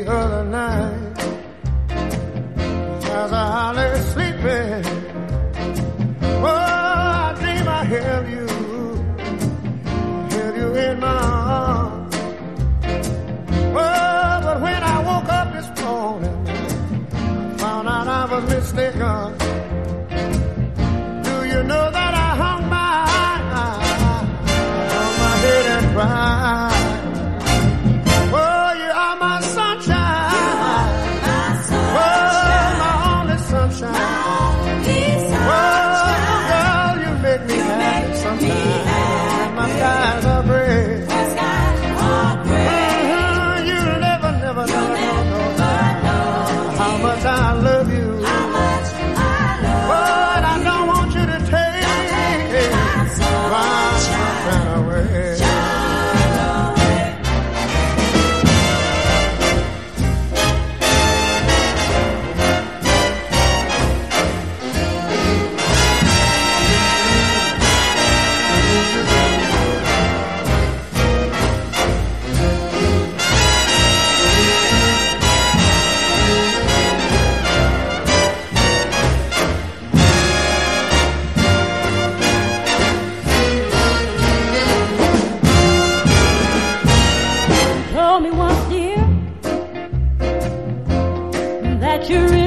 the other night as I lay sleeping. Oh, I dream I held you in my arms. Oh, but when I woke up this morning, I found out I was mistaken. Do you know that I hung my head and cried? Oh, you are my sunshine. Oh, my only sunshine. Oh, girl, you make me happy sometimes. My skies are gray. You'll never know how much I love you. But I don't want you to take my sunshine away. Told me once, dear, that you're